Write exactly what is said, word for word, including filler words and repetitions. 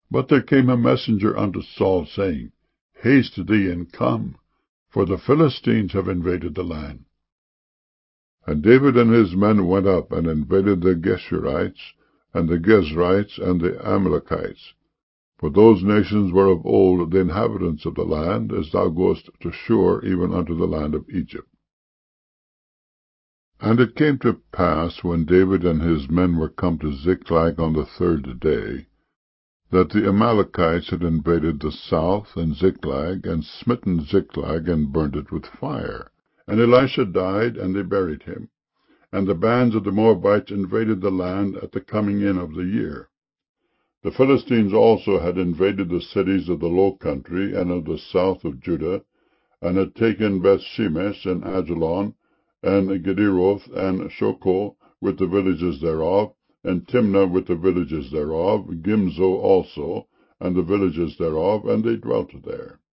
But there came a messenger unto Saul, saying, Haste thee, and come, for the Philistines have invaded the land. And David and his men went up, and invaded the Geshurites, and the Gezrites, and the Amalekites. For those nations were of old the inhabitants of the land, as thou goest to Shur, even unto the land of Egypt. And it came to pass, when David and his men were come to Ziklag on the third day, that the Amalekites had invaded the south, and Ziklag, and smitten Ziklag, and burnt it with fire. And Elisha died, and they buried him. And the bands of the Moabites invaded the land at the coming in of the year. The Philistines also had invaded the cities of the low country and of the south of Judah, and had taken Beth-shemesh, and Ajalon, and Gederoth, and Shoco, with the villages thereof, and Timnah with the villages thereof, Gimzo also, and the villages thereof, and they dwelt there.